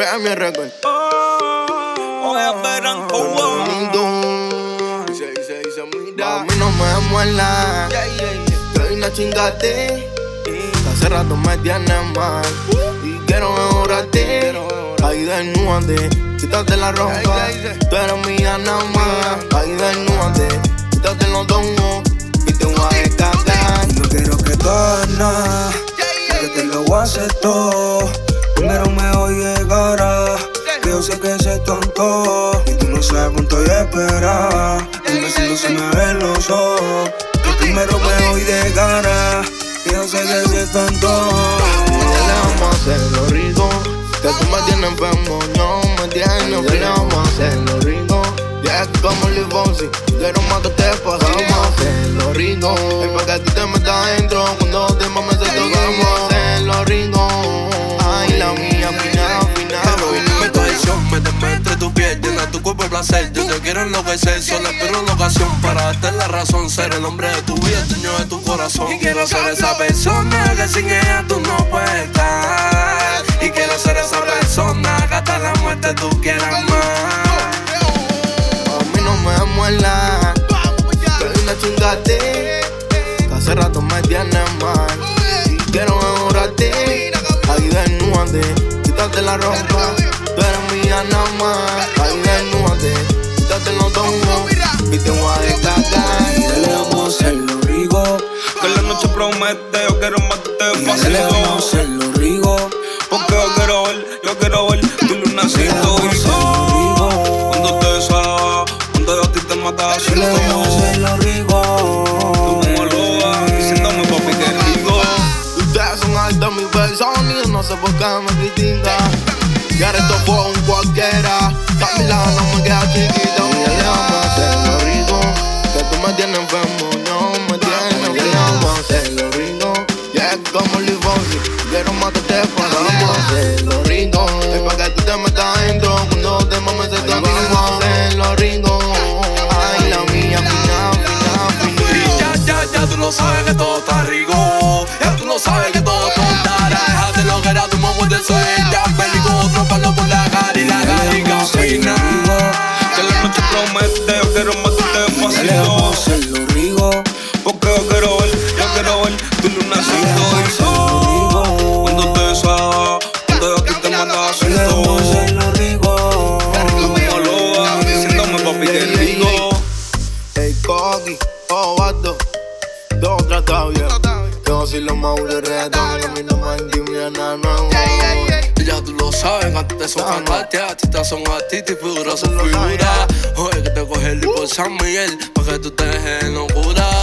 Premio Record. Oye, verán cómo. Mami, no me muerda. Que una chingate. Hace rato me tienes mal. Y quiero mejorarte. Ahí desnúdate, quítate la ropa. Tú eres mía nada más. Ahí desnúdate, quítate los dongos. Y te voy a descargar. No quiero que ganas, porque te lo voy a hacer todo. Primero me voy a llegar, que yo sé que soy tonto. Y tú no sabes cuánto yo esperar. Dime si no se me ven los ojos. Que primero me voy a llegar, que yo sé que soy tonto. Vamos a hacerlo rico. Que tú me tienes enfermo, no me tienes. Vamos a hacerlo rico. Ya es como Lil Fonsi, quiero matarte despacito. Vamos a hacerlo rico. Es para que tú te metas adentro. Cuando te mames se toca. Vamos a hacerlo rico. Ay, la mía, final. Mi traición, méteme entre tu piel, llena tu cuerpo el placer. Yo te quiero enloquecer, solo espero una ocasión para darte la razón. Ser el hombre de tu vida, el dueño de tu corazón. Y quiero ser esa persona que sin ella tú no puedes estar. Y quiero ser esa persona que hasta la muerte tú quieras más. A mí no me muerda. Que una chingate. Que hace rato me tienes mal. Y quiero mejorarte. Ahí desnúdate, quítate la ropa. Tú eres mía nada más. Ahí desnúdate, quítate los dongos. Y te voy a descargar. Dale, vamos a hacerlo rico. Que la noche promete, yo quiero matarte fácil. Dale, vamos a hacerlo rico. Porque yo quiero ver tu lunacito. Cuando te besaba, cuando yo a ti te mataba. Dale, vamos a hacerlo rico. Tú como loba, diciéndome papi que rico. Ustedes son altos mis personas. Y yo no sé por qué me critican. Y ahora esto fue un cualquiera. Camila no me queda chiquita. Dale, vamos a hacerlo rico. Que tú me tienes enfermo, no me tienes. Dale, vamos a hacerlo rico. Ya es como Lil Fonsi, quiero matarte para. Vamos a hacerlo rico. Es para que tú te metas adentro. Cuando te mames se toca. Vamos a hacerlo rico. Ay, la mía, Ya tú lo sabes que todo está rico. Ya tú lo sabes que todo está. Déjate lo que era tu mamá de sueña. Bélico, otro palo por la cara y la garriga fina. Que la noche promete, yo quiero matarte fácil. Dale, vamos a hacerlo rico. Porque yo quiero ver tu lunacito. Cuando te besaba, cuando yo aquí te mandaba Dale, vamos a hacerlo rico. como loba, diciéndome papi que rico. Ey, Coqui, Vato, todo tratado bien. Yo soy lo más de reggaetón. A mí no me intimida nada nuevo. Ya tú lo sabes, antes son cantantes, artistas son artistas y figuras son figuras. Oye, que te coge el por San Miguel, pa' que tú te dejes en locura.